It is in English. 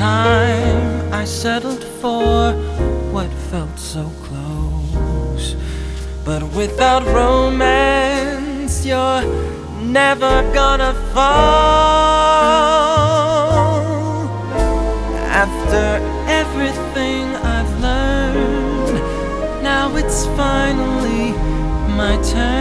time I settled for what felt so close. But without romance, you're never gonna fall. After everything I've learned, now it's finally my turn.